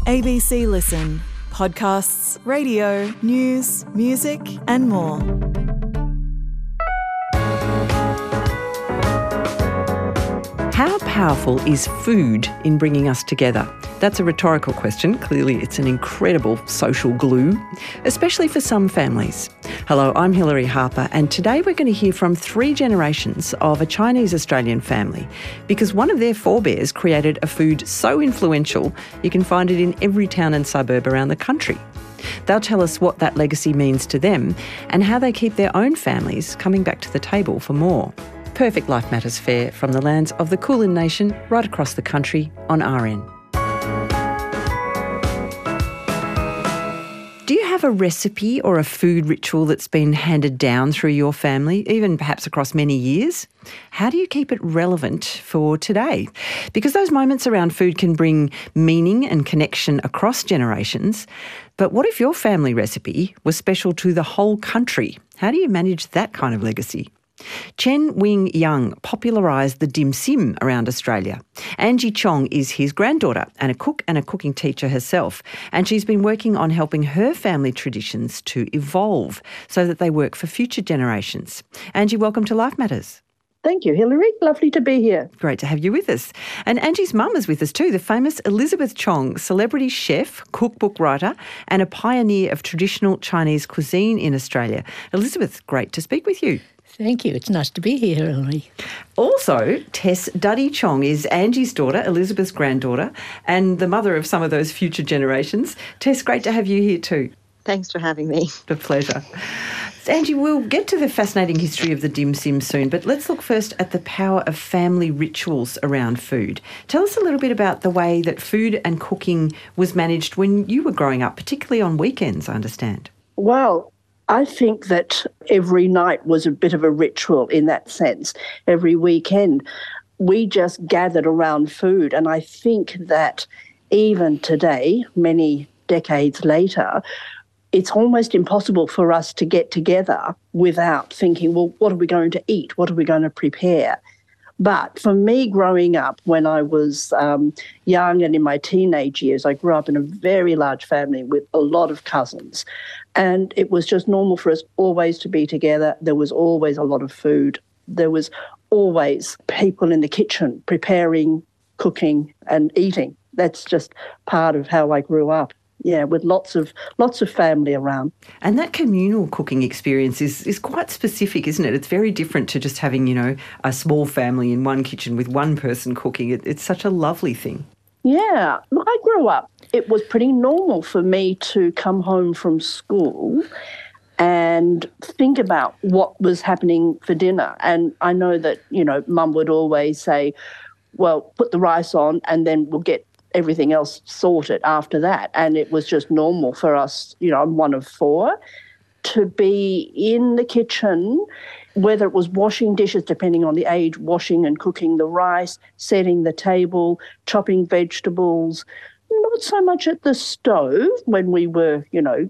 ABC Listen. Podcasts, radio, news, music and more. How powerful is food in bringing us together? That's a rhetorical question. Clearly, it's an incredible social glue, especially for some families. Hello, I'm Hilary Harper, and today we're going to hear from 3 generations of a Chinese-Australian family because one of their forebears created a food so influential you can find it in every town and suburb around the country. They'll tell us what that legacy means to them and how they keep their own families coming back to the table for more. Perfect Life Matters fare from the lands of the Kulin Nation right across the country on RN. Do you have a recipe or a food ritual that's been handed down through your family, even perhaps across many years? How do you keep it relevant for today? Because those moments around food can bring meaning and connection across generations. But what if your family recipe was special to the whole country? How do you manage that kind of legacy? Chen Wing Young popularised the dim sim around Australia. Angie Chong is his granddaughter and a cook and a cooking teacher herself, and she's been working on helping her family traditions to evolve so that they work for future generations. Angie, welcome to Life Matters. Thank you, Hilary. Lovely to be here. Great to have you with us. And Angie's mum is with us too, the famous Elizabeth Chong, celebrity chef, cookbook writer and a pioneer of traditional Chinese cuisine in Australia. Elizabeth, great to speak with you. Thank you. It's nice to be here, Hilary. Also, Tess Duddy Chong is Angie's daughter, Elizabeth's granddaughter, and the mother of some of those future generations. Tess, great to have you here too. Thanks for having me. A pleasure. So, Angie, we'll get to the fascinating history of the dim sim soon, but let's look first at the power of family rituals around food. Tell us a little bit about the way that food and cooking was managed when you were growing up, particularly on weekends, I understand. Well, I think that every night was a bit of a ritual in that sense. Every weekend, we just gathered around food. And I think that even today, many decades later, it's almost impossible for us to get together without thinking, well, what are we going to eat? What are we going to prepare? But for me, growing up, when I was young and in my teenage years, I grew up in a very large family with a lot of cousins. And it was just normal for us always to be together. There was always a lot of food. There was always people in the kitchen preparing, cooking and eating. That's just part of how I grew up. Yeah, with lots of family around. And that communal cooking experience is quite specific, isn't it? It's very different to just having, a small family in one kitchen with one person cooking. It's such a lovely thing. Yeah, I grew up. It was pretty normal for me to come home from school and think about what was happening for dinner. And I know that, Mum would always say, well, put the rice on and then we'll get everything else sorted after that. And it was just normal for us, I'm one of 4, to be in the kitchen, whether it was washing dishes, depending on the age, washing and cooking the rice, setting the table, chopping vegetables, not so much at the stove when we were,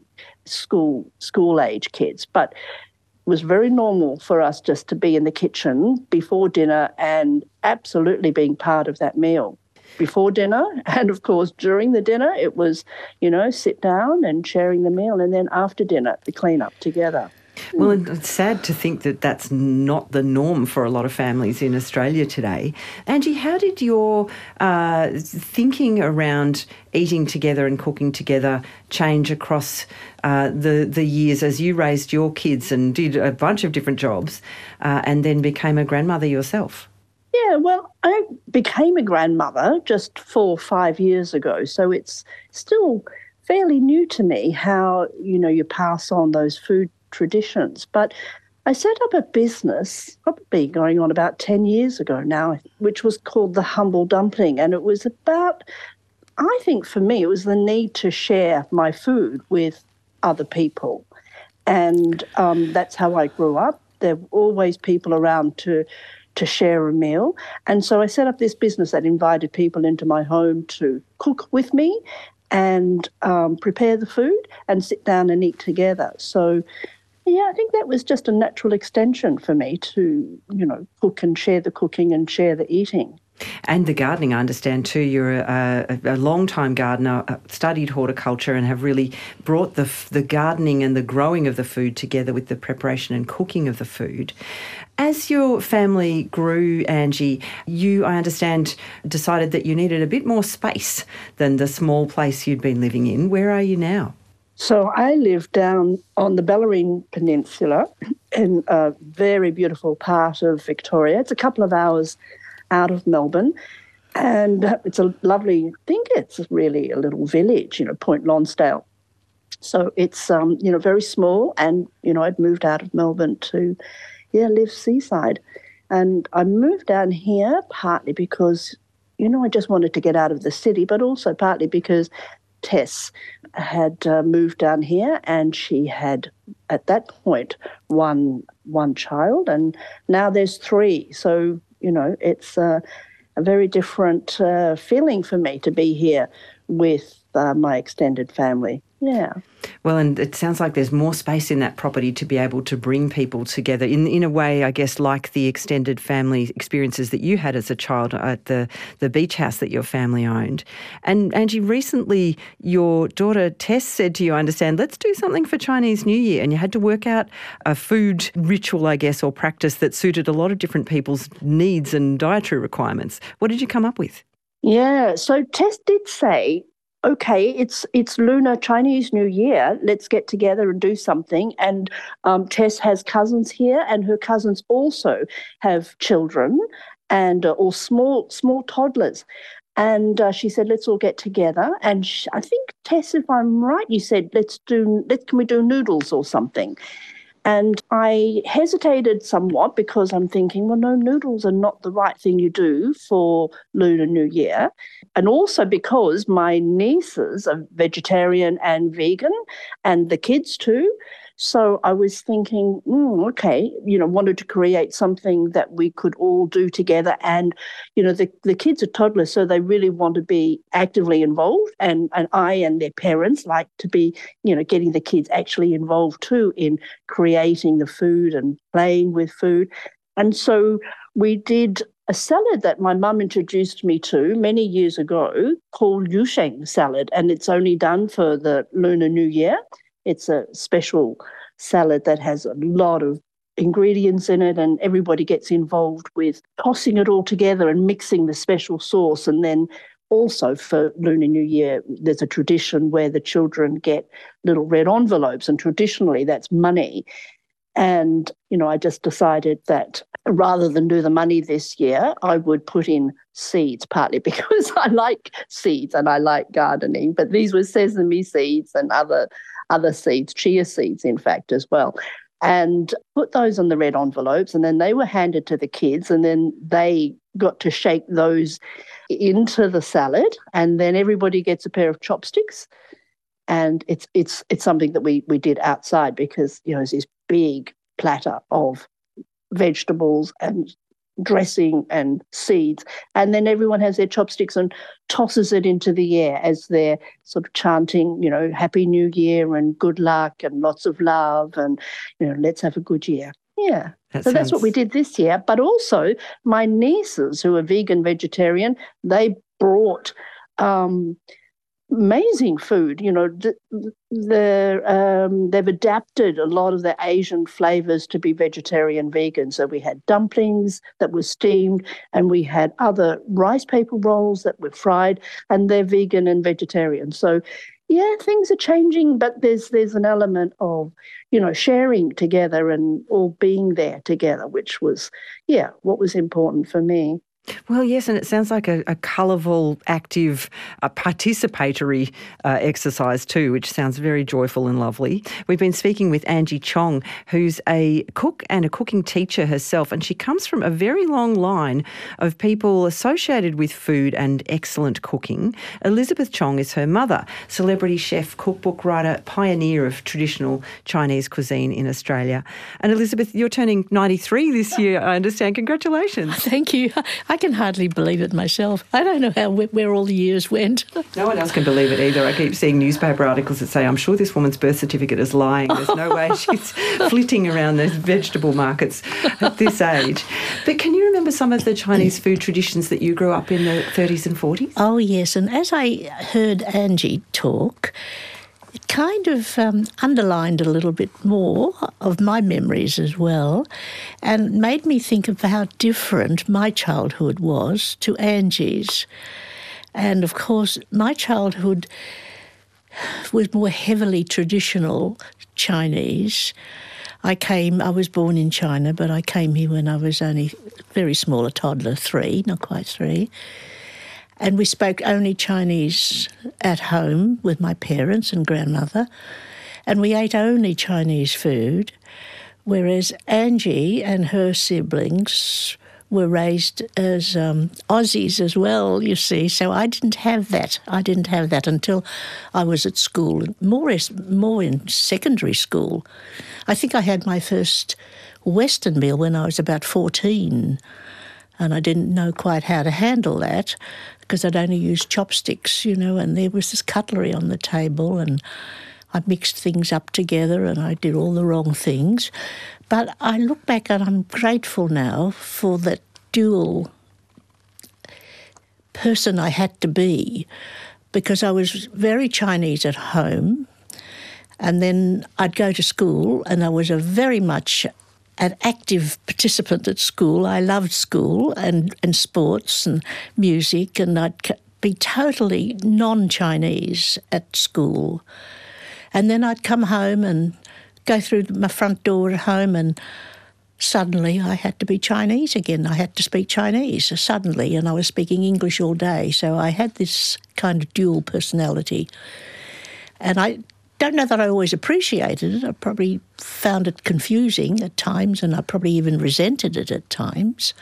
school age kids, but it was very normal for us just to be in the kitchen before dinner and absolutely being part of that meal. Before dinner and, of course, during the dinner, it was, sit down and sharing the meal, and then after dinner, the clean up together. Well, it's sad to think that that's not the norm for a lot of families in Australia today. Angie, how did your thinking around eating together and cooking together change across the years as you raised your kids and did a bunch of different jobs and then became a grandmother yourself? Yeah, well, I became a grandmother just 4 or 5 years ago, so it's still fairly new to me how, you pass on those food traditions. But I set up a business, probably going on about 10 years ago now, which was called The Humble Dumpling, and it was about, I think for me, it was the need to share my food with other people. And that's how I grew up. There were always people around to share a meal. And so I set up this business that invited people into my home to cook with me and prepare the food and sit down and eat together. So, yeah, I think that was just a natural extension for me to, cook and share the cooking and share the eating. And the gardening, I understand too. You're a long-time gardener, studied horticulture, and have really brought the gardening and the growing of the food together with the preparation and cooking of the food. As your family grew, Angie, you, I understand, decided that you needed a bit more space than the small place you'd been living in. Where are you now? So I live down on the Bellarine Peninsula in a very beautiful part of Victoria. It's a couple of hours out of Melbourne, and it's a lovely, I think it's really a little village, Point Lonsdale. So it's, very small, and, I'd moved out of Melbourne to, live seaside. And I moved down here partly because, I just wanted to get out of the city, but also partly because Tess had moved down here, and she had, at that point, one child, and now there's 3. So, it's a very different feeling for me to be here with my extended family. Yeah. Well, and it sounds like there's more space in that property to be able to bring people together in a way, I guess, like the extended family experiences that you had as a child at the beach house that your family owned. And Angie, recently your daughter Tess said to you, I understand, let's do something for Chinese New Year. And you had to work out a food ritual, I guess, or practice that suited a lot of different people's needs and dietary requirements. What did you come up with? Yeah, so Tess did say, okay, it's Lunar Chinese New Year. Let's get together and do something. And Tess has cousins here, and her cousins also have children and or small toddlers. And she said, let's all get together. And I think, Tess, if I'm right, you said, can we do noodles or something? And I hesitated somewhat because I'm thinking, well, no, noodles are not the right thing you do for Lunar New Year. And also because my nieces are vegetarian and vegan, and the kids too. So I was thinking, okay, wanted to create something that we could all do together. And, the kids are toddlers, so they really want to be actively involved. And I and their parents like to be, getting the kids actually involved too in creating the food and playing with food. And so we did a salad that my mum introduced me to many years ago called Yusheng salad. And it's only done for the Lunar New Year. It's a special salad that has a lot of ingredients in it, and everybody gets involved with tossing it all together and mixing the special sauce. And then also for Lunar New Year, there's a tradition where the children get little red envelopes, and traditionally that's money. And, I just decided that rather than do the money this year, I would put in seeds, partly because I like seeds and I like gardening, but these were sesame seeds and other seeds, chia seeds, in fact, as well. And put those on the red envelopes, and then they were handed to the kids, and then they got to shake those into the salad, and then everybody gets a pair of chopsticks. And it's something that we did outside because, it's this big platter of vegetables and dressing and seeds, and then everyone has their chopsticks and tosses it into the air as they're sort of chanting, Happy New Year and good luck and lots of love and, let's have a good year. Yeah. That's what we did this year. But also my nieces who are vegan, vegetarian, they brought amazing food. They've adapted a lot of the Asian flavors to be vegetarian, vegan. So we had dumplings that were steamed, and we had other rice paper rolls that were fried, and they're vegan and vegetarian. So yeah, things are changing, but there's an element of, sharing together and all being there together, which was, what was important for me. Well, yes, and it sounds like a colourful, active, participatory exercise too, which sounds very joyful and lovely. We've been speaking with Angie Chong, who's a cook and a cooking teacher herself, and she comes from a very long line of people associated with food and excellent cooking. Elizabeth Chong is her mother, celebrity chef, cookbook writer, pioneer of traditional Chinese cuisine in Australia. And Elizabeth, you're turning 93 this year, I understand. Congratulations. Thank you. I can hardly believe it myself. I don't know where all the years went. No one else can believe it either. I keep seeing newspaper articles that say, I'm sure this woman's birth certificate is lying. There's no way she's flitting around those vegetable markets at this age. But can you remember some of the Chinese food traditions that you grew up in the 30s and 40s? Oh, yes. And as I heard Angie talk, it kind of underlined a little bit more of my memories as well, and made me think of how different my childhood was to Angie's. And of course, my childhood was more heavily traditional Chinese. I was born in China, but I came here when I was only very small, a toddler, 3, not quite 3. And we spoke only Chinese at home with my parents and grandmother, and we ate only Chinese food, whereas Angie and her siblings were raised as Aussies as well, you see. So I didn't have that. Until I was at school, more in secondary school. I think I had my first Western meal when I was about 14, and I didn't know quite how to handle that, because I'd only used chopsticks, and there was this cutlery on the table, and I mixed things up together and I did all the wrong things. But I look back and I'm grateful now for that dual person I had to be, because I was very Chinese at home, and then I'd go to school and I was very much an active participant at school. I loved school and sports and music, and I'd be totally non-Chinese at school. And then I'd come home and go through my front door at home, and suddenly I had to be Chinese again. I had to speak Chinese suddenly, and I was speaking English all day. So I had this kind of dual personality. And I don't know that I always appreciated it. I probably found it confusing at times, and I probably even resented it at times.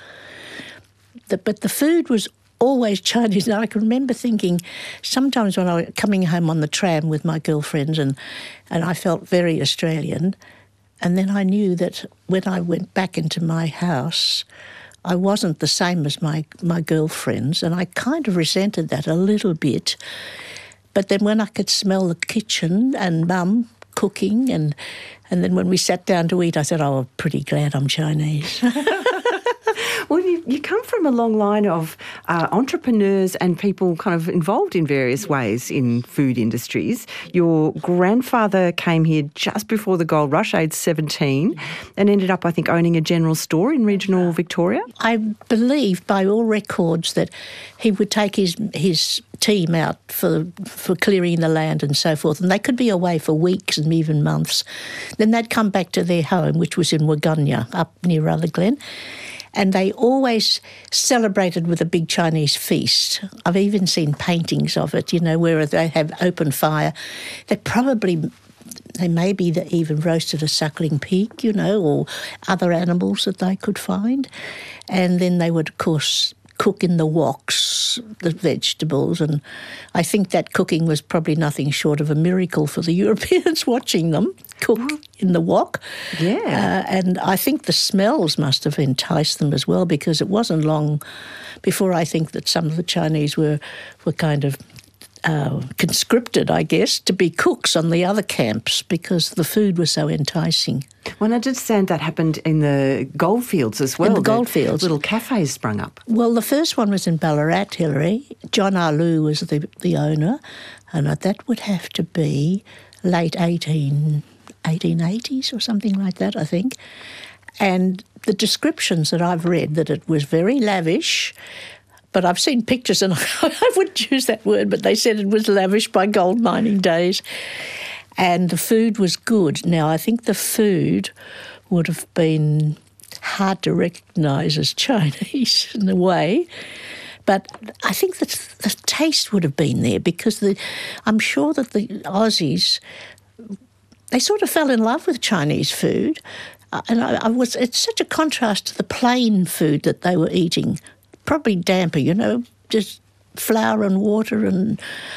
But the food was always Chinese. And I can remember thinking sometimes when I was coming home on the tram with my girlfriends, and I felt very Australian, and then I knew that when I went back into my house, I wasn't the same as my girlfriends, and I kind of resented that a little bit. But then when I could smell the kitchen and Mum cooking, and then when we sat down to eat, I said, oh, I'm pretty glad I'm Chinese. Well, you come from a long line of entrepreneurs and people kind of involved in various ways in food industries. Your grandfather came here just before the gold rush, aged 17, and ended up, I think, owning a general store in regional Victoria. I believe by all records that he would take his team out for clearing the land and so forth, and they could be away for weeks and even months. Then they'd come back to their home, which was in Waggunya, up near Rutherglen, and they always celebrated with a big Chinese feast. I've even seen paintings of it, where they have open fire. They maybe even roasted a suckling pig, or other animals that they could find. And then they would, of course, cook in the woks, the vegetables, and I think that cooking was probably nothing short of a miracle for the Europeans watching them cook in the wok. Yeah. And I think the smells must have enticed them as well, because it wasn't long before I think that some of the Chinese were kind of conscripted, I guess, to be cooks on the other camps, because the food was so enticing. Well, I understand that happened in the goldfields as well. In the goldfields. Little cafes sprung up. Well, the first one was in Ballarat, Hillary. John Arlou was the owner, and that would have to be late 1880s or something like that, I think. And the descriptions that I've read, that it was very lavish, but I've seen pictures, and I wouldn't use that word, but they said it was lavish by gold mining days. And the food was good. Now, I think the food would have been hard to recognise as Chinese in a way, but I think that the taste would have been there, because I'm sure that the Aussies, they sort of fell in love with Chinese food. And it's such a contrast to the plain food that they were eating. Probably damper, just flour and water, and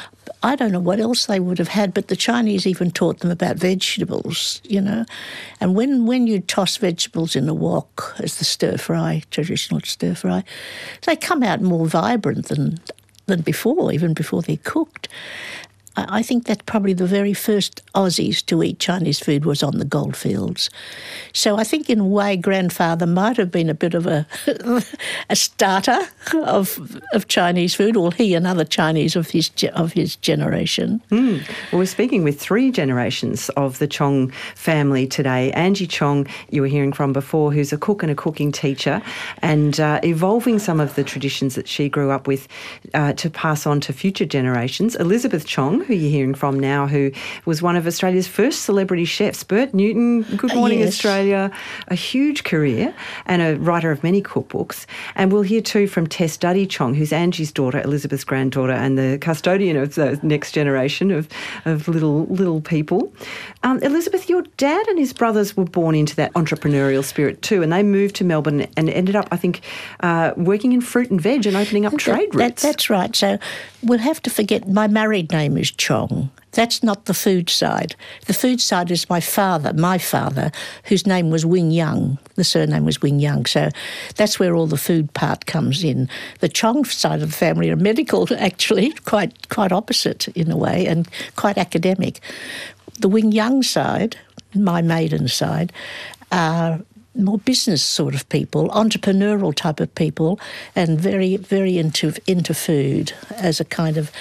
I don't know what else they would have had, but the Chinese even taught them about vegetables, you know. And when you toss vegetables in a wok as the stir-fry, traditional stir-fry, they come out more vibrant than before, even before they're cooked. I think that probably the very first Aussies to eat Chinese food was on the goldfields. So I think in a way grandfather might have been a bit of a starter of Chinese food, or he and other Chinese of his generation. Well, we're speaking with 3 generations of the Chong family today. Angie Chong, you were hearing from before, who's a cook and a cooking teacher, and evolving some of the traditions that she grew up with to pass on to future generations. Elizabeth Chong, who you're hearing from now, who was one of Australia's first celebrity chefs. Bert Newton, Good Morning Yes. Australia, a huge career and a writer of many cookbooks. And we'll hear too from Tess Duddy Chong, who's Angie's daughter, Elizabeth's granddaughter, and the custodian of the next generation of little people. Elizabeth, your dad and his brothers were born into that entrepreneurial spirit too, and they moved to Melbourne and ended up, I think, working in fruit and veg and opening up trade routes. That's right. So we'll have to forget my married name is Chong. That's not the food side. The food side is my father, whose name was Wing Young. The surname was Wing Young. So that's where all the food part comes in. The Chong side of the family are medical, actually, quite opposite in a way, and quite academic. The Wing Young side, my maiden side, are more business sort of people, entrepreneurial type of people, and very, very into food as a kind of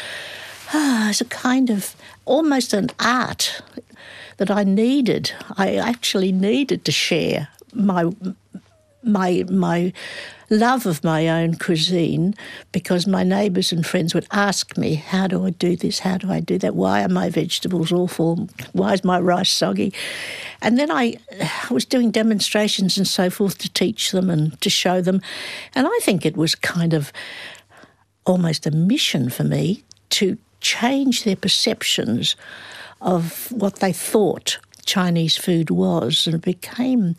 almost an art that I needed. I actually needed to share my love of my own cuisine, because my neighbours and friends would ask me, how do I do this? How do I do that? Why are my vegetables awful? Why is my rice soggy? And then I was doing demonstrations and so forth to teach them and to show them. And I think it was kind of almost a mission for me to change their perceptions of what they thought Chinese food was, and it became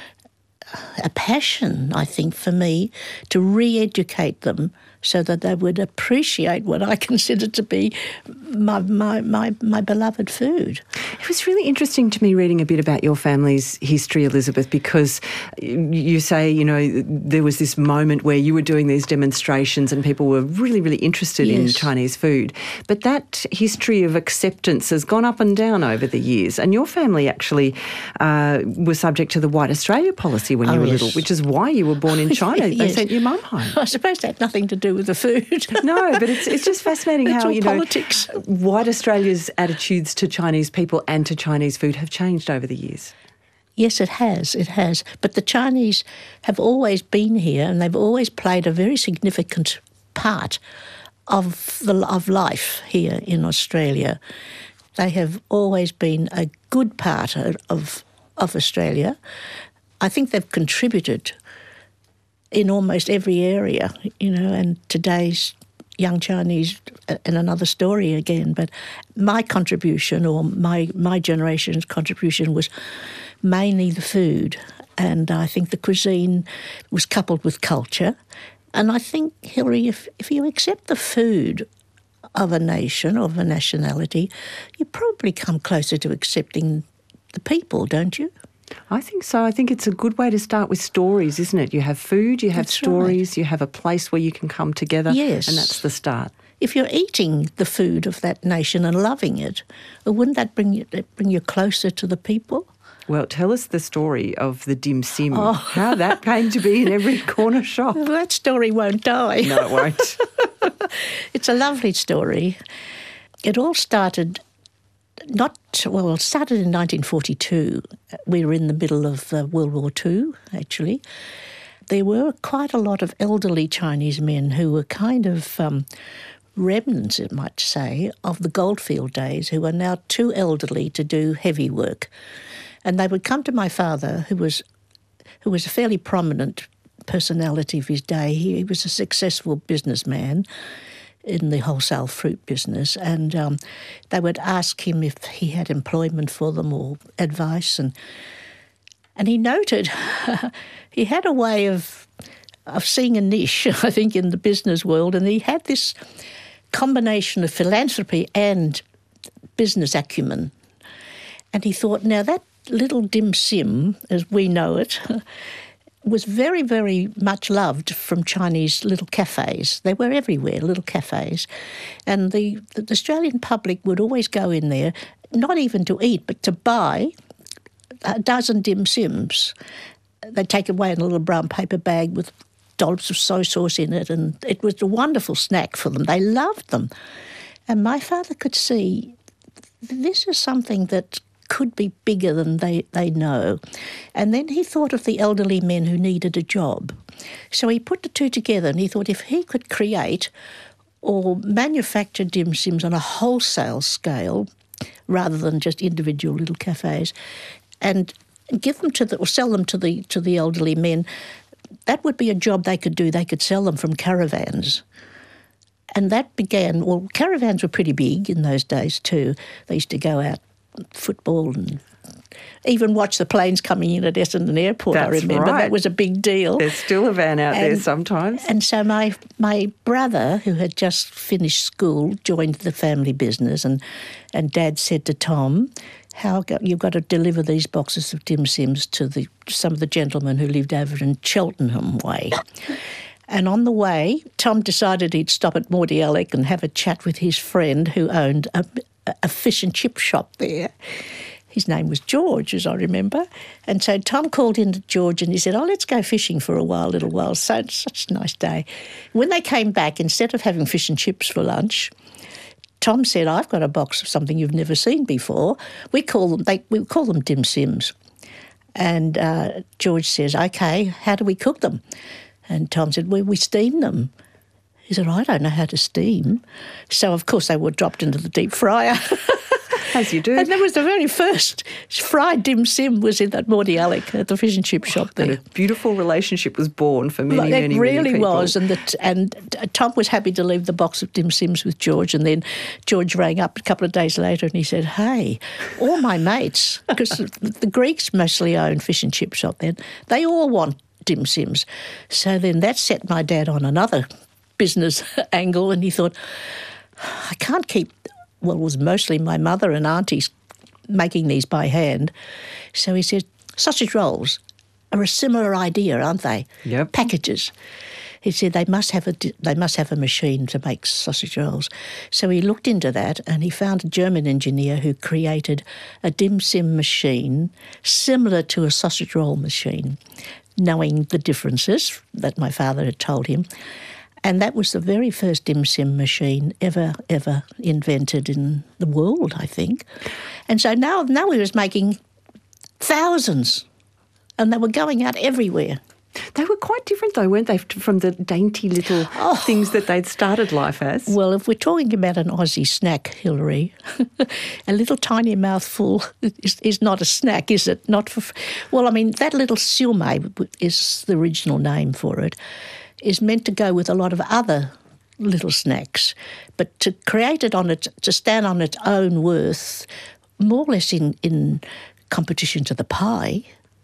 a passion, I think, for me to re-educate them so that they would appreciate what I consider to be my beloved food. It was really interesting to me reading a bit about your family's history, Elizabeth, because you say, you know, there was this moment where you were doing these demonstrations and people were really, really interested in Chinese food. But that history of acceptance has gone up and down over the years. And your family actually was subject to the White Australia policy when you were little, which is why you were born in China. They sent your mum home. I suppose that had nothing to do with the food. No, but it's just fascinating how, you know, politics. White Australia's attitudes to Chinese people and to Chinese food have changed over the years. Yes, it has. It has. But the Chinese have always been here, and they've always played a very significant part of life here in Australia. They have always been a good part of Australia. I think they've contributed in almost every area, you know, and today's young Chinese, and another story again, but my contribution, or my generation's contribution, was mainly the food. And I think the cuisine was coupled with culture. And I think, Hilary, if you accept the food of a nation, of a nationality, you probably come closer to accepting the people, don't you? I think so. I think it's a good way to start with stories, isn't it? You have food, you have stories, right. You have a place where you can come together. Yes. And that's the start. If you're eating the food of that nation and loving it, wouldn't that bring you closer to the people? Well, tell us the story of the dim sim, how that came to be in every corner shop. Well, that story won't die. No, it won't. It's a lovely story. It all started it started in 1942. We were in the middle of World War II, actually. There were quite a lot of elderly Chinese men who were kind of remnants, it might say, of the goldfield days, who are now too elderly to do heavy work. And they would come to my father, who was a fairly prominent personality of his day. He was a successful businessman in the wholesale fruit business, and they would ask him if he had employment for them or advice, and he noted he had a way of seeing a niche, I think, in the business world, and he had this combination of philanthropy and business acumen. And he thought, now that little dim sim, as we know it, was very, very much loved from Chinese little cafes. They were everywhere, little cafes. And the Australian public would always go in there, not even to eat, but to buy a dozen dim sims. They'd take it away in a little brown paper bag with dollops of soy sauce in it, and it was a wonderful snack for them. They loved them. And my father could see this is something that could be bigger than they know. And then he thought of the elderly men who needed a job. So he put the two together and he thought if he could create or manufacture dim sims on a wholesale scale rather than just individual little cafes and give them or sell them to the elderly men, that would be a job they could do. They could sell them from caravans. And that began, well, caravans were pretty big in those days too. They used to go out football and even watch the planes coming in at Essendon Airport. That's I remember right. That was a big deal. There's still a van out there sometimes. And so my brother, who had just finished school, joined the family business, and Dad said to Tom, you've got to deliver these boxes of dim sims to some of the gentlemen who lived over in Cheltenham way. And on the way, Tom decided he'd stop at Mordialloc and have a chat with his friend who owned a fish and chip shop there. His name was George, as I remember. And so Tom called in to George and he said, let's go fishing for a little while. So it's such a nice day. When they came back, instead of having fish and chips for lunch, Tom said, I've got a box of something you've never seen before. We call them dim sims. And George says, OK, how do we cook them? And Tom said, we steam them. He said, I don't know how to steam. So, of course, they were dropped into the deep fryer. As you do. And that was the very first fried dim sim was in that Mordialloc at the fish and chip shop there. And a beautiful relationship was born for many people. It really was. And Tom was happy to leave the box of dim sims with George. And then George rang up a couple of days later and he said, hey, all my mates, because the Greeks mostly owned fish and chip shop then, they all want dim sims. So then that set my dad on another business angle, and he thought, I can't keep, well, it was mostly my mother and aunties making these by hand. So he said, sausage rolls are a similar idea, aren't they? Yep. Packages. He said they must have a machine to make sausage rolls. So he looked into that and he found a German engineer who created a dim sim machine similar to a sausage roll machine, knowing the differences that my father had told him. And that was the very first dim sim machine ever invented in the world, I think. And so now we was making thousands, and they were going out everywhere. They were quite different, though, weren't they, from the dainty little things that they'd started life as? Well, if we're talking about an Aussie snack, Hilary, a little tiny mouthful is not a snack, is it? Well, I mean, that little siumai is the original name for it, is meant to go with a lot of other little snacks, but to create it to stand on its own worth, more or less in competition to the pie.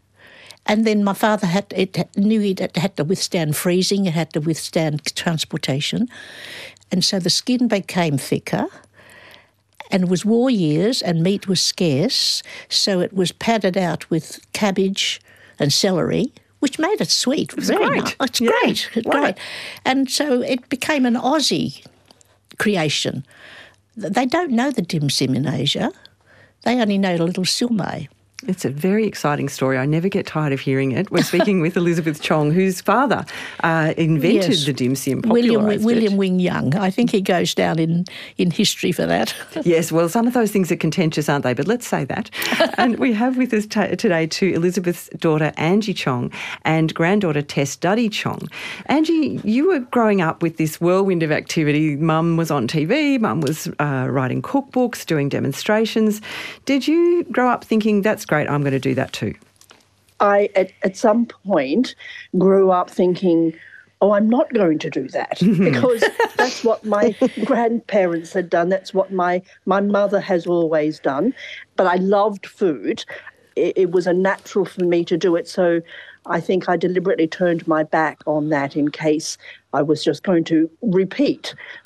And then my father knew it had to withstand freezing, it had to withstand transportation. And so the skin became thicker, and it was war years and meat was scarce, so it was padded out with cabbage and celery, which made it sweet. It's great. Nice. It's great. It's great. And so it became an Aussie creation. They don't know the dim sim in Asia. They only know the little siumai. It's a very exciting story. I never get tired of hearing it. We're speaking with Elizabeth Chong, whose father invented the dim sim, popularised William it. Wing Young. I think he goes down in history for that. Yes, well, some of those things are contentious, aren't they? But let's say that. And we have with us today too Elizabeth's daughter Angie Chong and granddaughter Tess Duddy Chong. Angie, you were growing up with this whirlwind of activity. Mum was on TV, Mum was writing cookbooks, doing demonstrations. Did you grow up thinking, that's great, I'm going to do that too? I, at some point, grew up thinking, I'm not going to do that because that's what my grandparents had done. That's what my mother has always done. But I loved food. It was a natural for me to do it. So I think I deliberately turned my back on that in case I was just going to repeat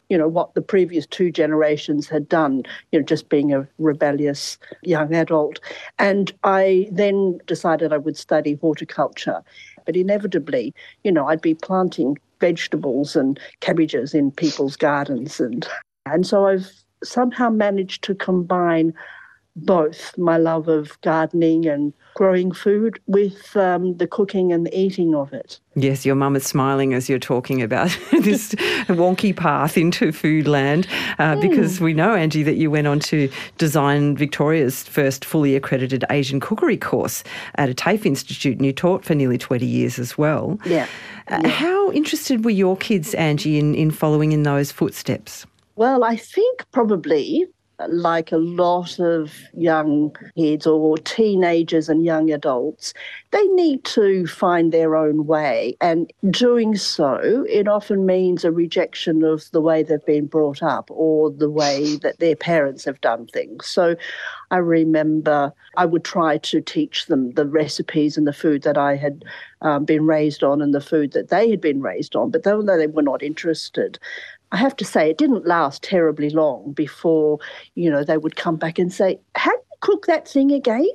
what the previous two generations had done, just being a rebellious young adult. And I then decided I would study horticulture. But inevitably, I'd be planting vegetables and cabbages in people's gardens. And so I've somehow managed to combine both my love of gardening and growing food with the cooking and the eating of it. Yes, your mum is smiling as you're talking about this wonky path into Foodland because we know, Angie, that you went on to design Victoria's first fully accredited Asian cookery course at a TAFE Institute, and you taught for nearly 20 years as well. Yeah. How interested were your kids, Angie, in following in those footsteps? Well, I think probably like a lot of young kids or teenagers and young adults, they need to find their own way. And doing so, it often means a rejection of the way they've been brought up or the way that their parents have done things. So I remember I would try to teach them the recipes and the food that I had been raised on and the food that they had been raised on, but though they were not interested, I have to say it didn't last terribly long before, they would come back and say, how do you cook that thing again?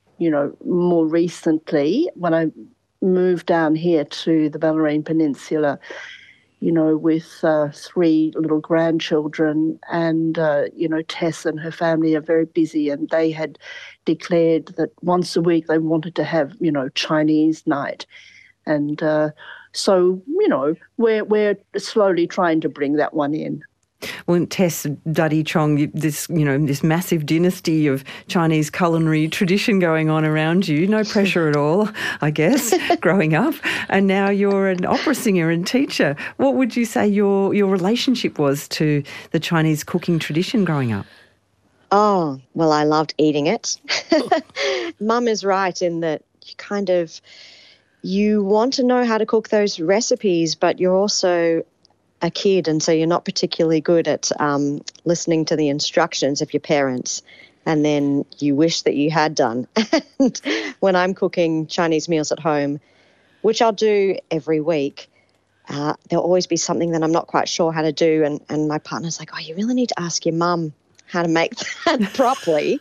More recently, when I moved down here to the Bellarine Peninsula, with 3 little grandchildren and, Tess and her family are very busy, and they had declared that once a week they wanted to have, Chinese night. And so, we're slowly trying to bring that one in. Well, Tess Duddy Chong, this massive dynasty of Chinese culinary tradition going on around you, no pressure at all, I guess, growing up. And now you're an opera singer and teacher. What would you say your relationship was to the Chinese cooking tradition growing up? Oh, well, I loved eating it. Mum is right in that you want to know how to cook those recipes, but you're also a kid, and so you're not particularly good at listening to the instructions of your parents, and then you wish that you had done. And when I'm cooking Chinese meals at home, which I'll do every week, there'll always be something that I'm not quite sure how to do, and my partner's like, oh, you really need to ask your mum how to make that properly.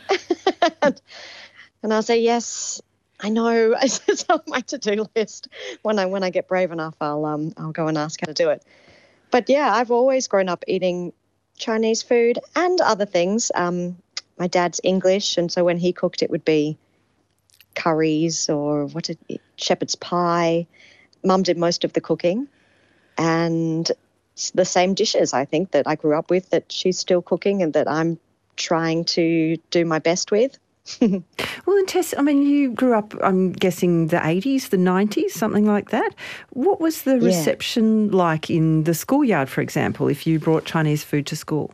And I'll say, yes, I know, it's on my to-do list. When I get brave enough, I'll go and ask how to do it. But yeah, I've always grown up eating Chinese food and other things. My dad's English, and so when he cooked, it would be curries or shepherd's pie. Mum did most of the cooking, and it's the same dishes, I think, that I grew up with that she's still cooking and that I'm trying to do my best with. Well, and Tess, you grew up, I'm guessing, the 80s, the 90s, something like that. What was the reception like in the schoolyard, for example, if you brought Chinese food to school?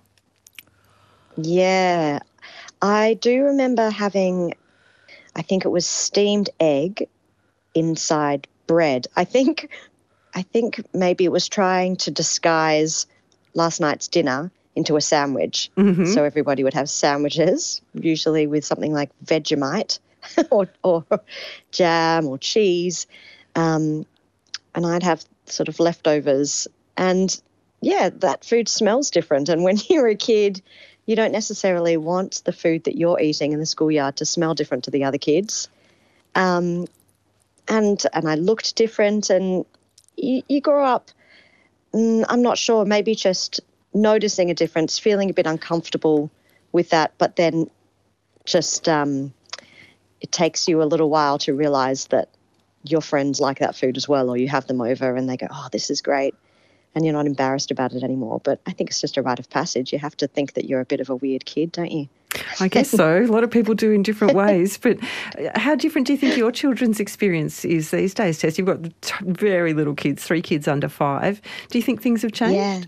Yeah, I do remember having, I think it was steamed egg inside bread. I think maybe it was trying to disguise last night's dinner into a sandwich. Mm-hmm. So everybody would have sandwiches, usually with something like Vegemite or jam or cheese. And I'd have sort of leftovers. And, yeah, that food smells different. And when you're a kid, you don't necessarily want the food that you're eating in the schoolyard to smell different to the other kids. And I looked different. And you grow up, I'm not sure, maybe just noticing a difference, feeling a bit uncomfortable with that, but then just it takes you a little while to realise that your friends like that food as well, or you have them over and they go, oh, this is great, and you're not embarrassed about it anymore. But I think it's just a rite of passage. You have to think that you're a bit of a weird kid, don't you? I guess so. A lot of people do in different ways. But how different do you think your children's experience is these days, Tess? You've got very little kids, 3 kids under 5. Do you think things have changed? Yeah.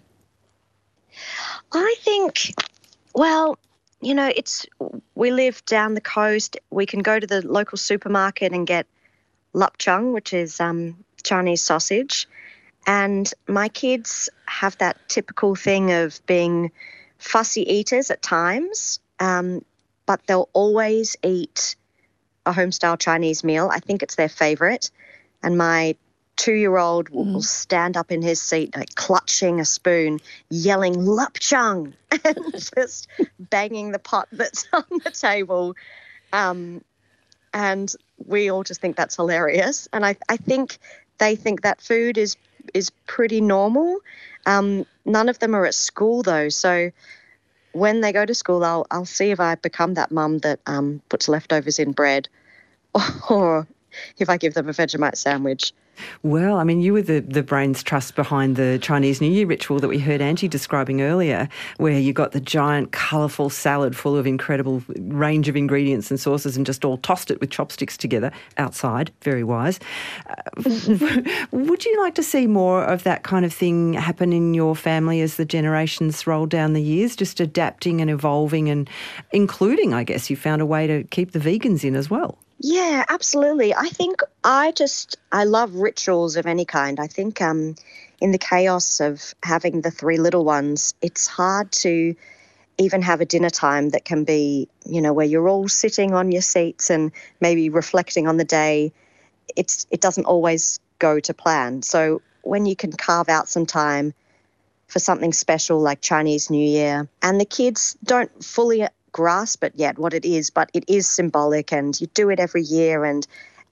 I think, well, we live down the coast. We can go to the local supermarket and get lapchung, which is Chinese sausage. And my kids have that typical thing of being fussy eaters at times, but they'll always eat a home-style Chinese meal. I think it's their favourite. And my 2-year-old will stand up in his seat, like clutching a spoon, yelling "Lapchang" and just banging the pot that's on the table. And we all just think that's hilarious. And I think they think that food is pretty normal. None of them are at school though, so when they go to school, I'll see if I become that mum that puts leftovers in bread, or if I give them a Vegemite sandwich. Well, I mean, you were the brains trust behind the Chinese New Year ritual that we heard Angie describing earlier, where you got the giant colourful salad full of incredible range of ingredients and sauces and just all tossed it with chopsticks together outside. Very wise. Would you like to see more of that kind of thing happen in your family as the generations roll down the years, just adapting and evolving and including, I guess, you found a way to keep the vegans in as well? Yeah, absolutely. I think I love rituals of any kind. I think in the chaos of having the 3 little ones, it's hard to even have a dinner time that can be, where you're all sitting on your seats and maybe reflecting on the day. It doesn't always go to plan. So when you can carve out some time for something special like Chinese New Year, and the kids don't fully grasp it yet what it is, but it is symbolic and you do it every year, and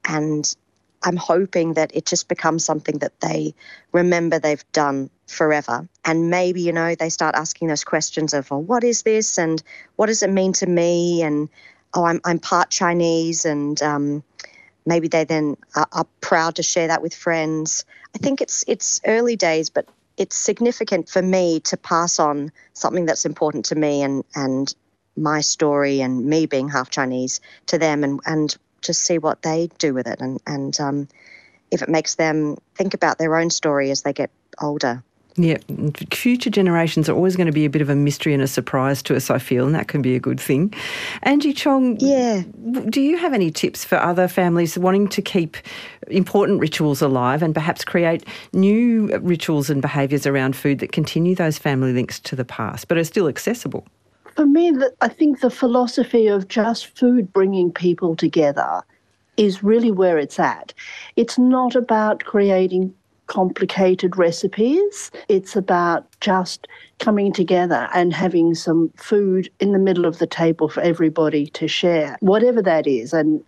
I'm hoping that it just becomes something that they remember they've done forever. And maybe, they start asking those questions of, well, what is this and what does it mean to me? And, I'm part Chinese, and maybe they then are proud to share that with friends. I think it's early days, but it's significant for me to pass on something that's important to me and my story and me being half Chinese to them, and just see what they do with it, and if it makes them think about their own story as they get older. Yeah, future generations are always going to be a bit of a mystery and a surprise to us, I feel, and that can be a good thing. Angie Chong, do you have any tips for other families wanting to keep important rituals alive and perhaps create new rituals and behaviours around food that continue those family links to the past but are still accessible? For me, I think the philosophy of just food bringing people together is really where it's at. It's not about creating complicated recipes. It's about just coming together and having some food in the middle of the table for everybody to share, whatever that is. And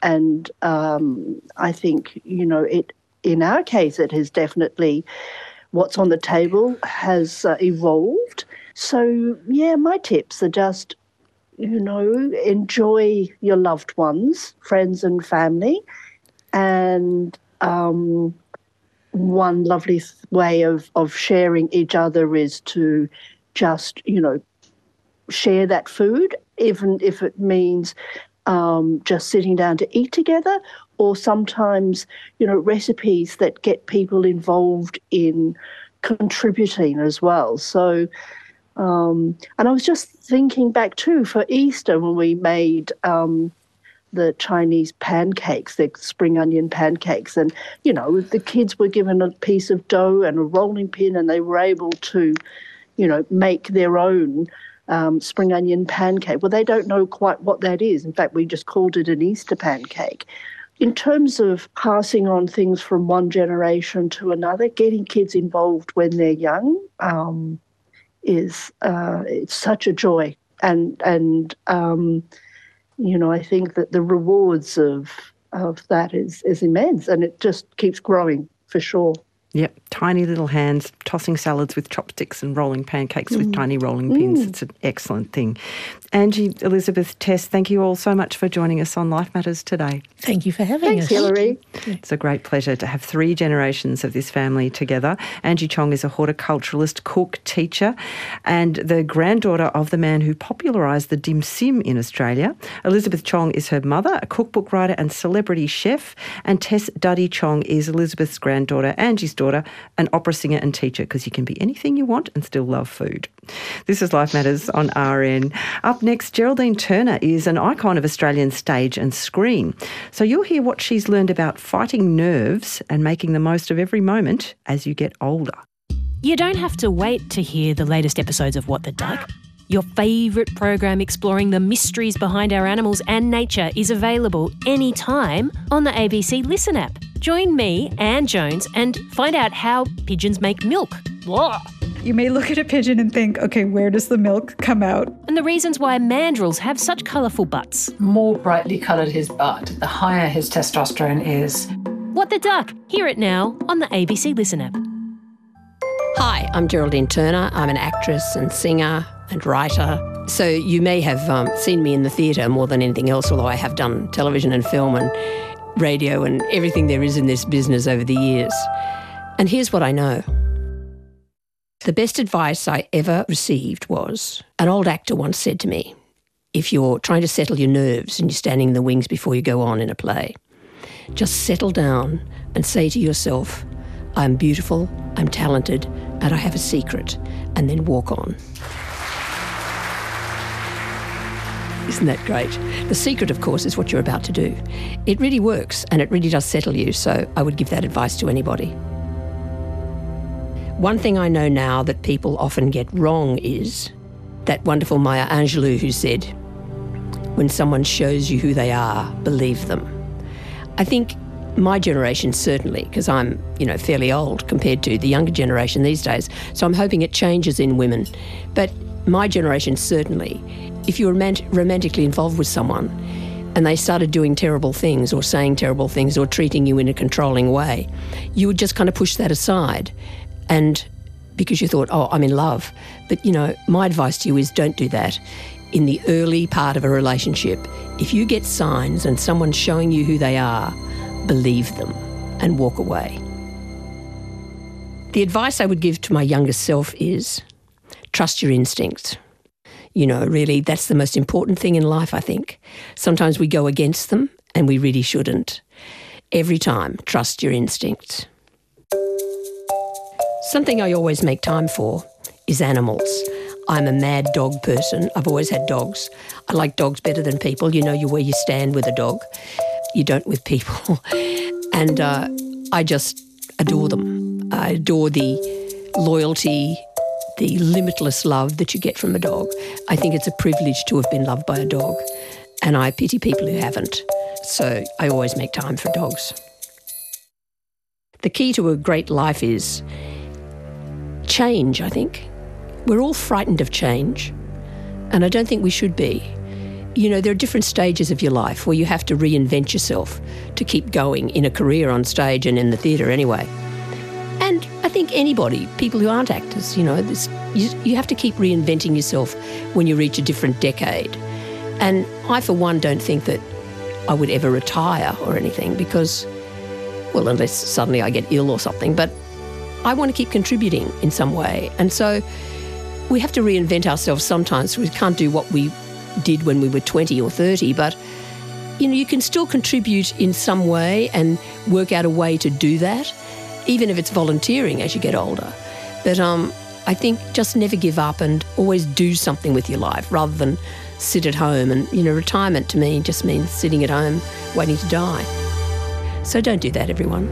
I think, in our case, it has definitely, what's on the table has evolved. So, my tips are just, enjoy your loved ones, friends and family. And one lovely way of sharing each other is to just, share that food, even if it means just sitting down to eat together, or sometimes, recipes that get people involved in contributing as well. So, and I was just thinking back too, for Easter when we made the Chinese pancakes, the spring onion pancakes, and, the kids were given a piece of dough and a rolling pin, and they were able to, make their own spring onion pancake. Well, they don't know quite what that is. In fact, we just called it an Easter pancake. In terms of passing on things from one generation to another, getting kids involved when they're young, is it's such a joy, and I think that the rewards of that is immense, and it just keeps growing for sure. Yep, tiny little hands tossing salads with chopsticks and rolling pancakes with tiny rolling pins. It's an excellent thing. Angie, Elizabeth, Tess, thank you all so much for joining us on Life Matters today. Thank you for having us. Thanks, Hilary. It's a great pleasure to have 3 generations of this family together. Angie Chong is a horticulturalist, cook, teacher, and the granddaughter of the man who popularised the dim sum in Australia. Elizabeth Chong is her mother, a cookbook writer and celebrity chef, and Tess Duddy Chong is Elizabeth's granddaughter, Angie's daughter, an opera singer and teacher, because you can be anything you want and still love food. This is Life Matters on RN. Up next, Geraldine Turner is an icon of Australian stage and screen. So you'll hear what she's learned about fighting nerves and making the most of every moment as you get older. You don't have to wait to hear the latest episodes of What the Duck. Your favourite program exploring the mysteries behind our animals and nature is available anytime on the ABC Listen app. Join me, Anne Jones, and find out how pigeons make milk. Blah. You may look at a pigeon and think, okay, where does the milk come out? And the reasons why mandrills have such colourful butts. More brightly coloured his butt, the higher his testosterone is. What the Duck? Hear it now on the ABC Listen app. Hi, I'm Geraldine Turner. I'm an actress and singer and writer. So you may have seen me in the theatre more than anything else, although I have done television and film and radio and everything there is in this business over the years. And here's what I know. The best advice I ever received was, an old actor once said to me, if you're trying to settle your nerves and you're standing in the wings before you go on in a play, just settle down and say to yourself, I'm beautiful, I'm talented, and I have a secret, and then walk on. Isn't that great? The secret, of course, is what you're about to do. It really works, and it really does settle you, so I would give that advice to anybody. One thing I know now that people often get wrong is that wonderful Maya Angelou who said, when someone shows you who they are, believe them. I think my generation certainly, because I'm, fairly old compared to the younger generation these days, so I'm hoping it changes in women. But my generation certainly, if you're romantically involved with someone and they started doing terrible things or saying terrible things or treating you in a controlling way, you would just kind of push that aside. And because you thought, oh, I'm in love. But, my advice to you is don't do that. In the early part of a relationship, if you get signs and someone's showing you who they are, believe them and walk away. The advice I would give to my younger self is trust your instincts. Really, that's the most important thing in life, I think. Sometimes we go against them and we really shouldn't. Every time, trust your instincts. Something I always make time for is animals. I'm a mad dog person. I've always had dogs. I like dogs better than people. Where you stand with a dog. You don't with people. And I just adore them. I adore the loyalty, the limitless love that you get from a dog. I think it's a privilege to have been loved by a dog. And I pity people who haven't. So I always make time for dogs. The key to a great life is change, I think. We're all frightened of change, and I don't think we should be. There are different stages of your life where you have to reinvent yourself to keep going in a career on stage and in the theatre anyway. And I think anybody, people who aren't actors, you have to keep reinventing yourself when you reach a different decade. And I, for one, don't think that I would ever retire or anything because, well, unless suddenly I get ill or something, but I want to keep contributing in some way. And so we have to reinvent ourselves sometimes. We can't do what we did when we were 20 or 30, but, you can still contribute in some way and work out a way to do that, even if it's volunteering as you get older. But I think just never give up and always do something with your life rather than sit at home. And, retirement to me just means sitting at home waiting to die. So don't do that, everyone.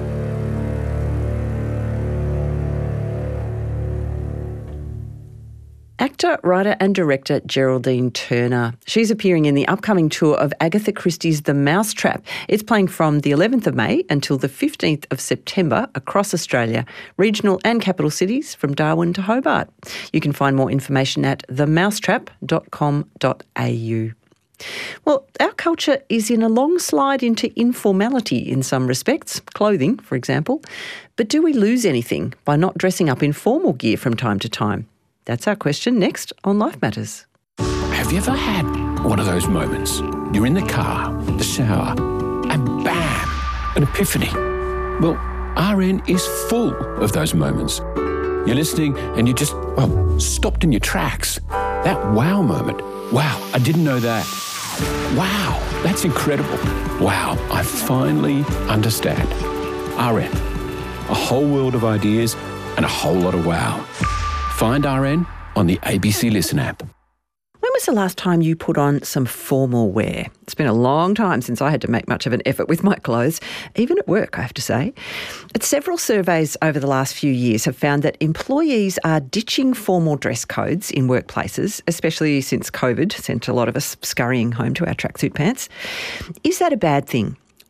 Actor, writer and director Geraldine Turner. She's appearing in the upcoming tour of Agatha Christie's The Mousetrap. It's playing from the 11th of May until the 15th of September across Australia, regional and capital cities from Darwin to Hobart. You can find more information at themousetrap.com.au. Well, our culture is in a long slide into informality in some respects, clothing, for example. But do we lose anything by not dressing up in formal gear from time to time? That's our question next on Life Matters. Have you ever had one of those moments? You're in the car, the shower, and bam, an epiphany. Well, RN is full of those moments. You're listening and you just, stopped in your tracks. That wow moment. Wow, I didn't know that. Wow, that's incredible. Wow, I finally understand. RN, a whole world of ideas and a whole lot of wow. Find RN on the ABC Listen app. When was the last time you put on some formal wear? It's been a long time since I had to make much of an effort with my clothes, even at work, I have to say. But several surveys over the last few years have found that employees are ditching formal dress codes in workplaces, especially since COVID sent a lot of us scurrying home to our tracksuit pants. Is that a bad thing?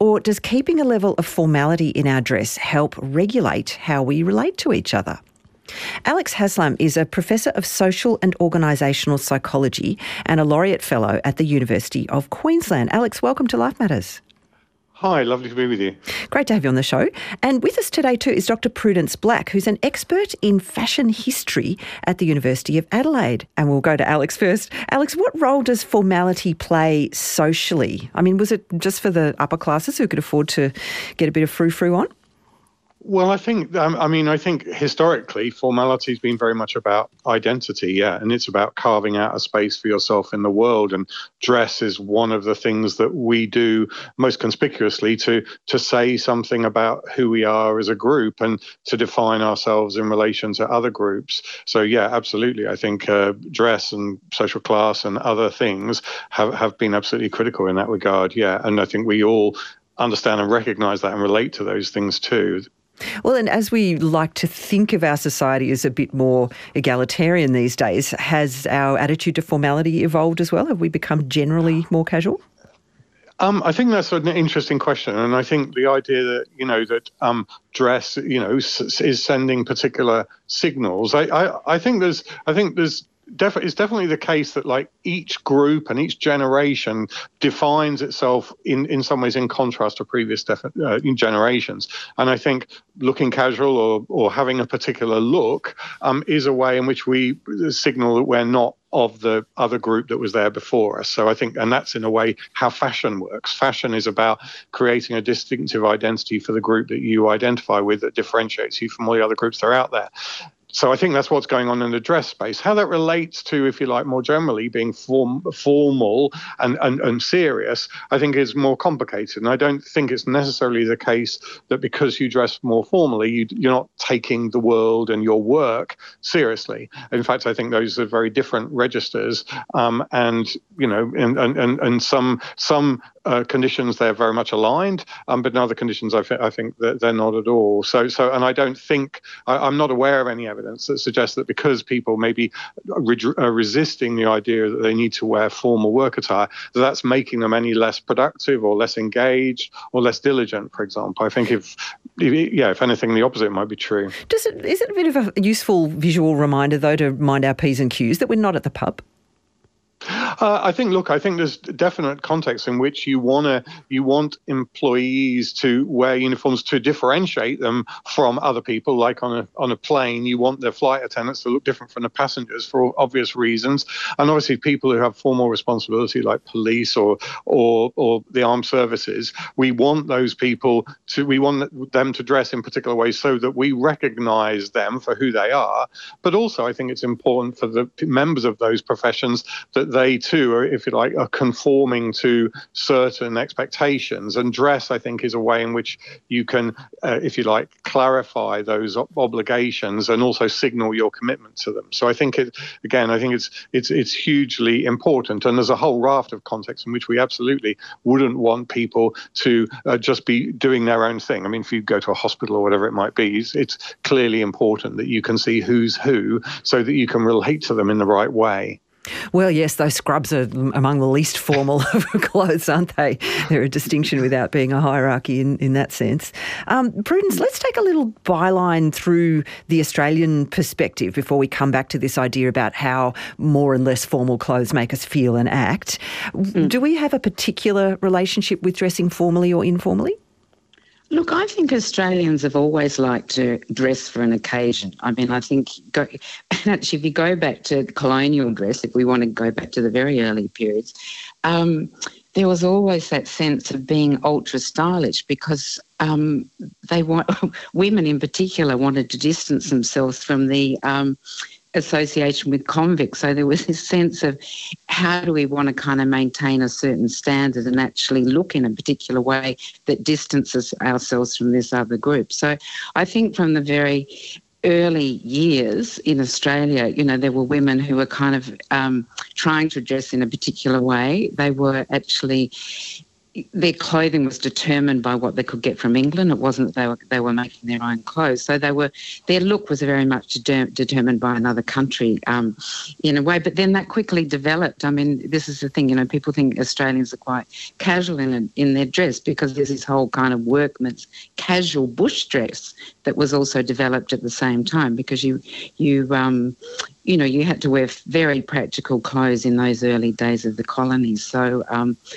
Or does keeping a level of formality in our dress help regulate how we relate to each other? Alex Haslam is a Professor of Social and Organisational Psychology and a Laureate Fellow at the University of Queensland. Alex, welcome to Life Matters. Hi, lovely to be with you. Great to have you on the show. And with us today too is Dr. Prudence Black, who's an expert in fashion history at the University of Adelaide. And we'll go to Alex first. Alex, what role does formality play socially? I mean, was it just for the upper classes who could afford to get a bit of frou-frou on? Well, I think historically formality has been very much about identity, and it's about carving out a space for yourself in the world. And dress is one of the things that we do most conspicuously to say something about who we are as a group and to define ourselves in relation to other groups. So, yeah, absolutely. I think dress and social class and other things have been absolutely critical in that regard, yeah. And I think we all understand and recognise that and relate to those things too. Well, and as we like to think of our society as a bit more egalitarian these days, has our attitude to formality evolved as well? Have we become generally more casual? I think that's an interesting question, and I think the idea that dress is sending particular signals. I think there's it's definitely the case that like each group and each generation defines itself in some ways in contrast to previous generations. And I think looking casual or having a particular look is a way in which we signal that we're not of the other group that was there before us. So I think, and that's in a way how fashion works. Fashion is about creating a distinctive identity for the group that you identify with that differentiates you from all the other groups that are out there. So I think that's what's going on in the dress space. How that relates to, if you like, more generally being formal and serious, I think is more complicated. And I don't think it's necessarily the case that because you dress more formally, you're not taking the world and your work seriously. In fact, I think those are very different registers. And some conditions they're very much aligned, but in other conditions I think that they're not at all. So and I don't think I'm not aware of any evidence that suggests that because people may be resisting the idea that they need to wear formal work attire, that's making them any less productive or less engaged or less diligent, for example. I think if anything, the opposite might be true. Is it a bit of a useful visual reminder, though, to mind our P's and Q's that we're not at the pub? I think there's definite contexts in which you want employees to wear uniforms to differentiate them from other people. Like on a plane, you want the flight attendants to look different from the passengers for obvious reasons. And obviously, people who have formal responsibility, like police or the armed services, we want them to dress in particular ways so that we recognise them for who they are. But also, I think it's important for the members of those professions that they too are, if you like, are conforming to certain expectations. And dress, I think, is a way in which you can, if you like, clarify those obligations and also signal your commitment to them. So I think it's hugely important. And there's a whole raft of contexts in which we absolutely wouldn't want people to just be doing their own thing. I mean, if you go to a hospital or whatever it might be, it's clearly important that you can see who's who so that you can relate to them in the right way. Well, yes, those scrubs are among the least formal of clothes, aren't they? They're a distinction without being a hierarchy in that sense. Prudence, let's take a little byline through the Australian perspective before we come back to this idea about how more and less formal clothes make us feel and act. Do we have a particular relationship with dressing formally or informally? Look, I think Australians have always liked to dress for an occasion. I mean, I think, actually, if you go back to colonial dress, if we want to go back to the very early periods, there was always that sense of being ultra stylish because women in particular wanted to distance themselves from the association with convicts. So there was this sense of how do we want to kind of maintain a certain standard and actually look in a particular way that distances ourselves from this other group. So I think from the very early years in Australia, there were women who were kind of trying to dress in a particular way. They were actually their clothing was determined by what they could get from England. It wasn't that they were making their own clothes. So their look was very much determined by another country in a way. But then that quickly developed. I mean, this is the thing, people think Australians are quite casual in their dress because there's this whole kind of workman's casual bush dress that was also developed at the same time because you had to wear very practical clothes in those early days of the colonies. So,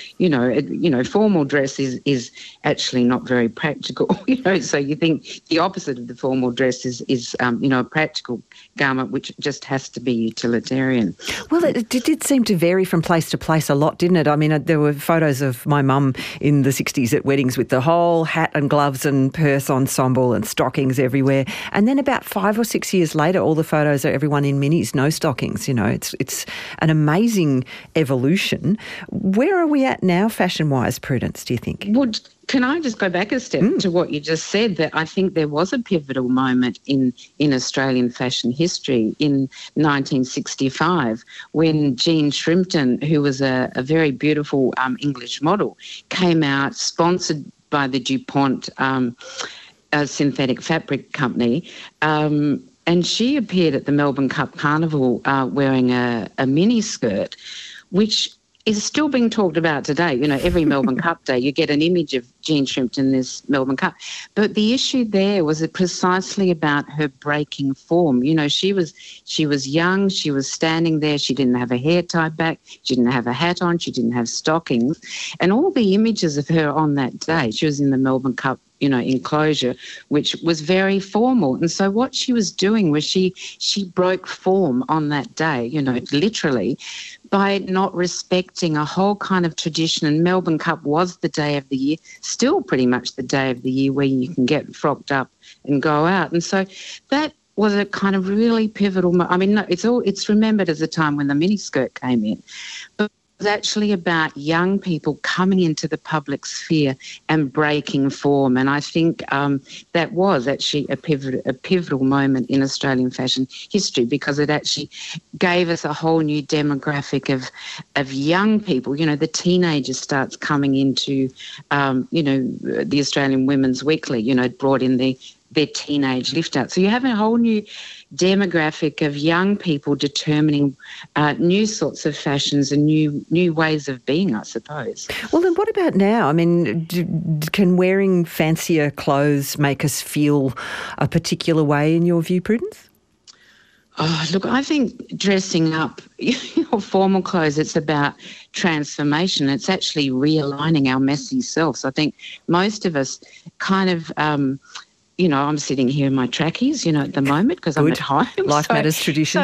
formal dress is actually not very practical, So you think the opposite of the formal dress is a practical garment which just has to be utilitarian. Well, it did seem to vary from place to place a lot, didn't it? I mean, there were photos of my mum in the 60s at weddings with the whole hat and gloves and purse ensemble and stockings everywhere. And then about 5 or 6 years later, all the photos are everyone in minis, no stockings. It's an amazing evolution. Where are we at now fashion-wise, Prudence, do you think? Can I just go back a step to what you just said, that I think there was a pivotal moment in Australian fashion history in 1965 when Jean Shrimpton, who was a very beautiful English model, came out sponsored by the DuPont synthetic fabric company, and she appeared at the Melbourne Cup Carnival wearing a mini skirt, which is still being talked about today. Every Melbourne Cup day you get an image of Jean Shrimpton in this Melbourne Cup. But the issue there was precisely about her breaking form. She was young, she was standing there, she didn't have a hair tied back, she didn't have a hat on, she didn't have stockings. And all the images of her on that day, she was in the Melbourne Cup enclosure, which was very formal. And so what she was doing was she broke form on that day, literally, by not respecting a whole kind of tradition. And Melbourne Cup was the day of the year, still pretty much the day of the year where you can get frocked up and go out. And so that was a kind of really pivotal it's remembered as a time when the miniskirt came in. But it was actually about young people coming into the public sphere and breaking form. And I think that was actually a pivotal moment in Australian fashion history because it actually gave us a whole new demographic of young people. The teenagers starts coming into, the Australian Women's Weekly, brought in their teenage lift out. So you have a whole new demographic of young people determining new sorts of fashions and new ways of being, I suppose. Well, then what about now? I mean, can wearing fancier clothes make us feel a particular way in your view, Prudence? Oh, look, I think dressing up your formal clothes, it's about transformation. It's actually realigning our messy selves. I think most of us kind of I'm sitting here in my trackies, at the moment because I'm at home. Life matters tradition.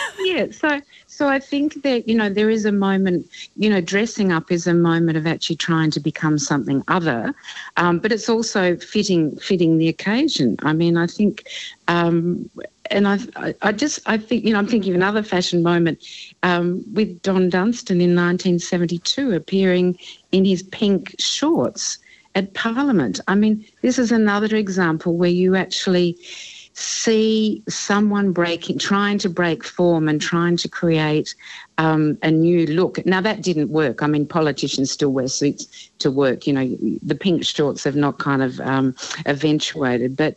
So I think that, there is a moment, dressing up is a moment of actually trying to become something other, but it's also fitting the occasion. I mean, I think, and I think, I'm thinking of another fashion moment with Don Dunstan in 1972 appearing in his pink shorts at Parliament. I mean, this is another example where you actually see someone trying to break form and trying to create a new look. Now, that didn't work. I mean, politicians still wear suits to work. The pink shorts have not kind of eventuated. But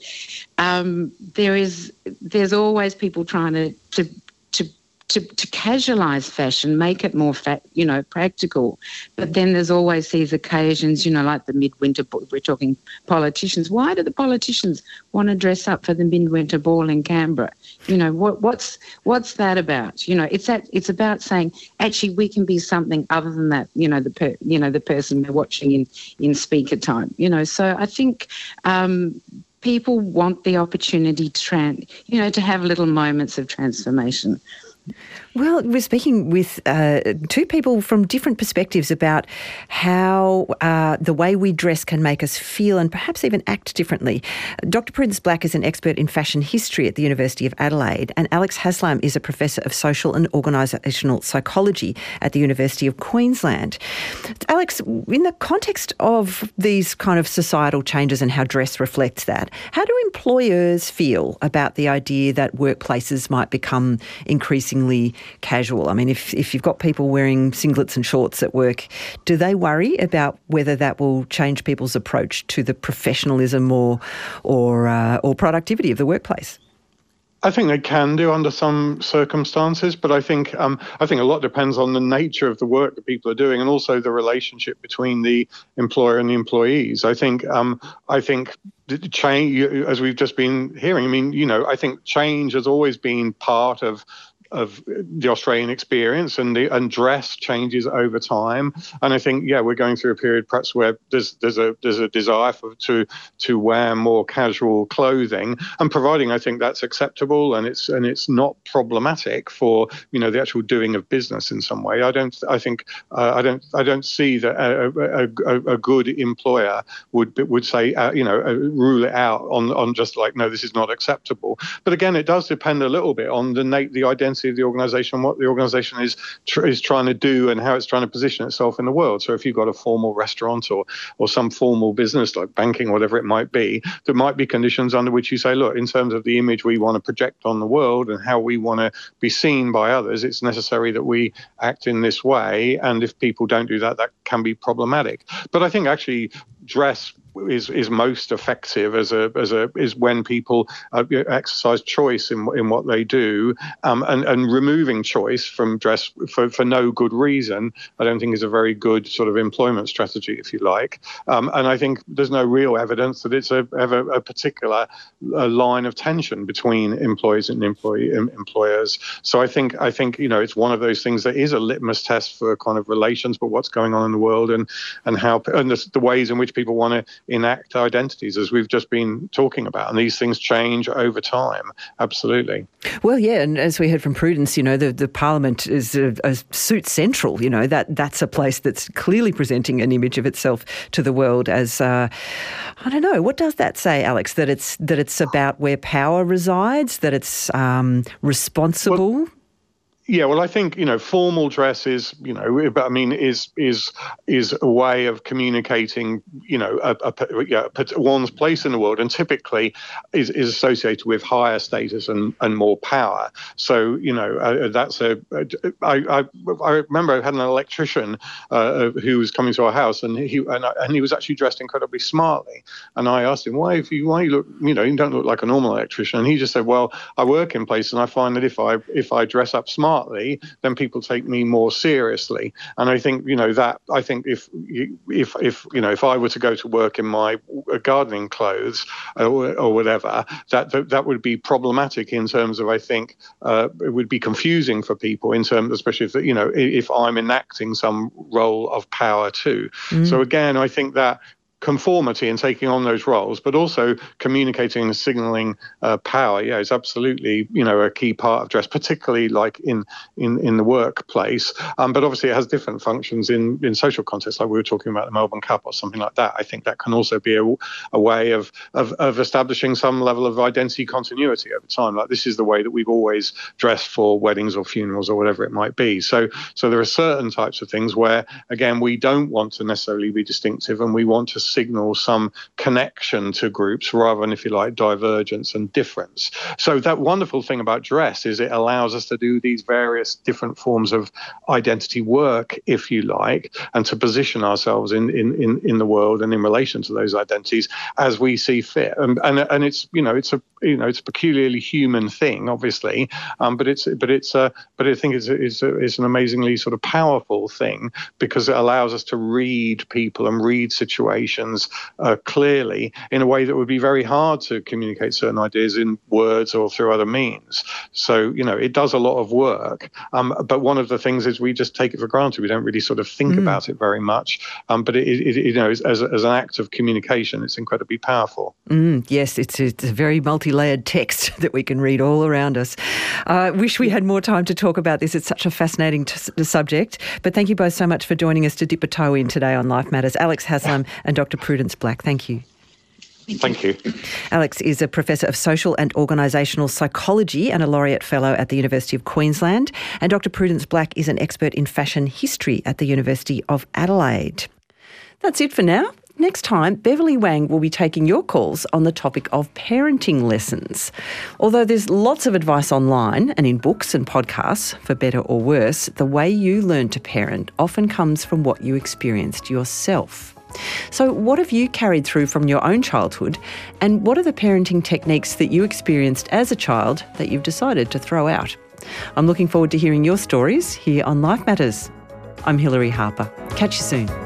there's always people trying to casualise fashion, make it more practical. But then there's always these occasions, like the midwinter ball. We're talking politicians. Why do the politicians want to dress up for the midwinter ball in Canberra? What's that about? It's about saying actually we can be something other than that. The person we're watching in speaker time. So I think. People want the opportunity to have little moments of transformation. Well, we're speaking with two people from different perspectives about how the way we dress can make us feel and perhaps even act differently. Dr. Prudence Black is an expert in fashion history at the University of Adelaide, and Alex Haslam is a professor of social and organisational psychology at the University of Queensland. Alex, in the context of these kind of societal changes and how dress reflects that, how do employers feel about the idea that workplaces might become increasingly increasingly casual? I mean, if you've got people wearing singlets and shorts at work, do they worry about whether that will change people's approach to the professionalism or productivity of the workplace? I think they can do under some circumstances, but I think a lot depends on the nature of the work that people are doing, and also the relationship between the employer and the employees. I think change, as we've just been hearing. I mean, I think change has always been part of the Australian experience, and dress changes over time. And I think, we're going through a period perhaps where there's a desire to wear more casual clothing, and providing I think that's acceptable and it's not problematic for the actual doing of business in some way. I don't see that a good employer would say rule it out on just like, no, this is not acceptable. But again, it does depend a little bit on the identity of the organisation, what the organisation is trying to do and how it's trying to position itself in the world. So if you've got a formal restaurant or some formal business like banking, whatever it might be, there might be conditions under which you say, look, in terms of the image we want to project on the world and how we want to be seen by others, it's necessary that we act in this way. And if people don't do that, that can be problematic. But I think actually dress is most effective is when people exercise choice in what they do, and removing choice from dress for no good reason, I don't think is a very good sort of employment strategy, if you like. And I think there's no real evidence that it's ever a particular line of tension between employees and employers. So I think it's one of those things that is a litmus test for kind of relations, but what's going on in the world and how and the ways in which people want to enact identities, as we've just been talking about. And these things change over time. Absolutely. Well, yeah, and as we heard from Prudence, the Parliament is a suit central. That's a place that's clearly presenting an image of itself to the world as, I don't know, what does that say, Alex? That it's about where power resides, that it's responsible? Well, yeah, well, I think formal dress is a way of communicating one's place in the world, and typically is associated with higher status and more power. So that's I remember I had an electrician who was coming to our house, and he was actually dressed incredibly smartly, and I asked him why you look you don't look like a normal electrician, and he just said, well, I work in places and I find that if I dress up smartly, then people take me more seriously. And I think if I were to go to work in my gardening clothes or whatever, that would be problematic in terms of, I think it would be confusing for people in terms, especially if I'm enacting some role of power too. So again, I think that conformity and taking on those roles, but also communicating and signalling power, is absolutely a key part of dress, particularly like in the workplace. But obviously, it has different functions in social contexts, like we were talking about the Melbourne Cup or something like that. I think that can also be a way of establishing some level of identity continuity over time. Like, this is the way that we've always dressed for weddings or funerals or whatever it might be. So there are certain types of things where, again, we don't want to necessarily be distinctive, and we want to signal some connection to groups rather than, if you like, divergence and difference. So that wonderful thing about dress is it allows us to do these various different forms of identity work, if you like, and to position ourselves in the world and in relation to those identities as we see fit. And it's it's a peculiarly human thing, obviously, but I think it's an amazingly sort of powerful thing, because it allows us to read people and read situations clearly in a way that would be very hard to communicate certain ideas in words or through other means. So it does a lot of work, but one of the things is we just take it for granted. We don't really sort of think about it very much, but it as an act of communication, it's incredibly powerful. Yes, it's a very multi-layered text that we can read all around us. I wish we had more time to talk about this. It's such a fascinating subject. But thank you both so much for joining us to dip a toe in today on Life Matters. Alex Haslam and Dr. Prudence Black, thank you. Thank you. Alex is a Professor of Social and Organisational Psychology and a Laureate Fellow at the University of Queensland. And Dr. Prudence Black is an expert in fashion history at the University of Adelaide. That's it for now. Next time, Beverly Wang will be taking your calls on the topic of parenting lessons. Although there's lots of advice online and in books and podcasts, for better or worse, the way you learn to parent often comes from what you experienced yourself. So what have you carried through from your own childhood, and what are the parenting techniques that you experienced as a child that you've decided to throw out? I'm looking forward to hearing your stories here on Life Matters. I'm Hilary Harper. Catch you soon.